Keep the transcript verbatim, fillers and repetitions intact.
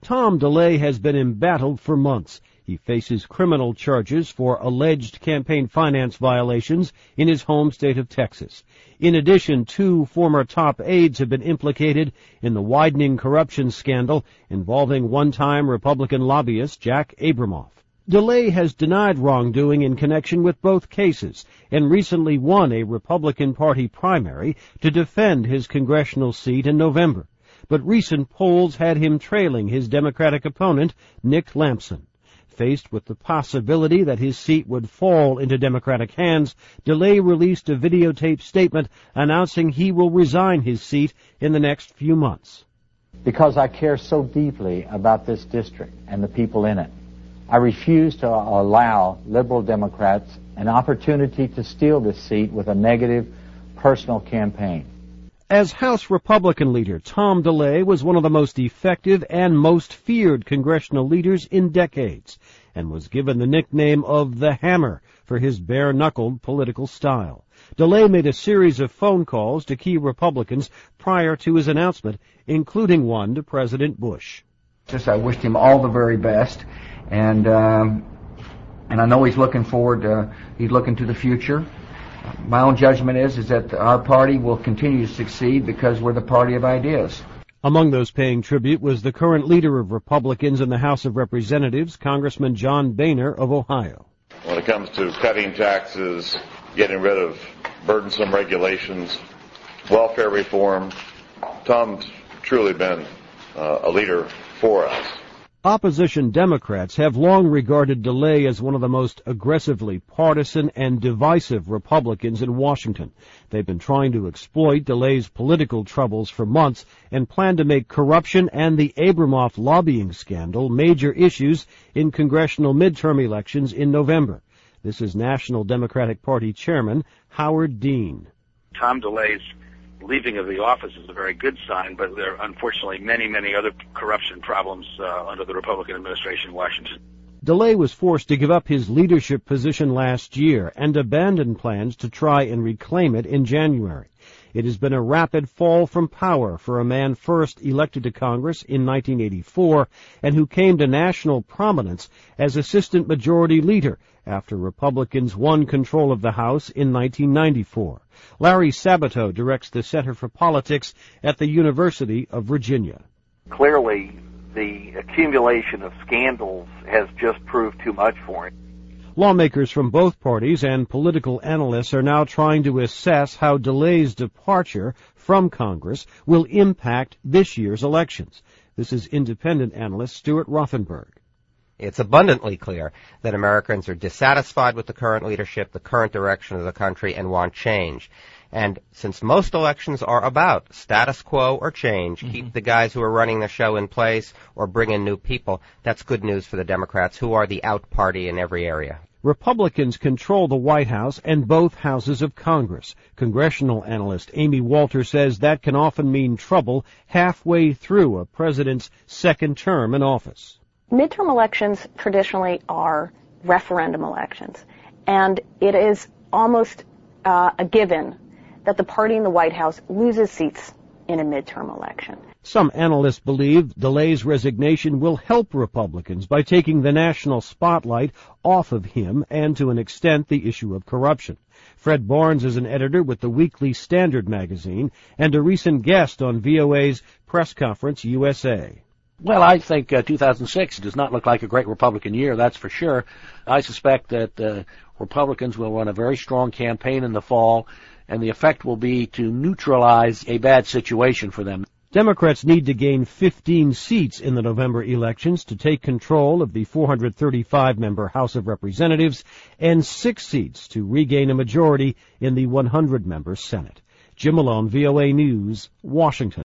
Tom DeLay has been embattled for months. He faces criminal charges for alleged campaign finance violations in his home state of Texas. In addition, two former top aides have been implicated in the widening corruption scandal involving one-time Republican lobbyist Jack Abramoff. DeLay has denied wrongdoing in connection with both cases and recently won a Republican Party primary to defend his congressional seat in November. But recent polls had him trailing his Democratic opponent, Nick Lampson. Faced with the possibility that his seat would fall into Democratic hands, DeLay released a videotaped statement announcing he will resign his seat in the next few months. Because I care so deeply about this district and the people in it, I refuse to allow liberal Democrats an opportunity to steal this seat with a negative personal campaign. As House Republican leader, Tom DeLay was one of the most effective and most feared congressional leaders in decades, and was given the nickname of the Hammer for his bare-knuckled political style. DeLay made a series of phone calls to key Republicans prior to his announcement, including one to President Bush. Just I wished him all the very best, and um, and I know he's looking forward. To, he's looking to the future. My own judgment is is that our party will continue to succeed because we're the party of ideas. Among those paying tribute was the current leader of Republicans in the House of Representatives, Congressman John Boehner of Ohio. When it comes to cutting taxes, getting rid of burdensome regulations, welfare reform, Tom's truly been uh, a leader for us. Opposition Democrats have long regarded DeLay as one of the most aggressively partisan and divisive Republicans in Washington. They've been trying to exploit DeLay's political troubles for months and plan to make corruption and the Abramoff lobbying scandal major issues in congressional midterm elections in November. This is National Democratic Party Chairman Howard Dean. Tom DeLay's leaving of the office is a very good sign, but there are unfortunately many, many other corruption problems uh, under the Republican administration in Washington. DeLay was forced to give up his leadership position last year and abandon plans to try and reclaim it in January. It has been a rapid fall from power for a man first elected to Congress in nineteen eighty-four and who came to national prominence as Assistant Majority Leader after Republicans won control of the House in nineteen ninety-four. Larry Sabato directs the Center for Politics at the University of Virginia. Clearly, the accumulation of scandals has just proved too much for him. Lawmakers from both parties and political analysts are now trying to assess how DeLay's departure from Congress will impact this year's elections. This is independent analyst Stuart Rothenberg. It's abundantly clear that Americans are dissatisfied with the current leadership, the current direction of the country, and want change. And since most elections are about status quo or change, mm-hmm. keep the guys who are running the show in place or bring in new people, that's good news for the Democrats, who are the out party in every area. Republicans control the White House and both houses of Congress. Congressional analyst Amy Walter says that can often mean trouble halfway through a president's second term in office. Midterm elections traditionally are referendum elections, and it is almost uh, a given that the party in the White House loses seats in a midterm election. Some analysts believe DeLay's resignation will help Republicans by taking the national spotlight off of him and, to an extent, the issue of corruption. Fred Barnes is an editor with the Weekly Standard magazine and a recent guest on V O A's Press Conference U S A. Well, I think uh, two thousand six does not look like a great Republican year, that's for sure. I suspect that uh, Republicans will run a very strong campaign in the fall, and the effect will be to neutralize a bad situation for them. Democrats need to gain fifteen seats in the November elections to take control of the four hundred thirty-five member House of Representatives and six seats to regain a majority in the one hundred member Senate. Jim Malone, V O A News, Washington.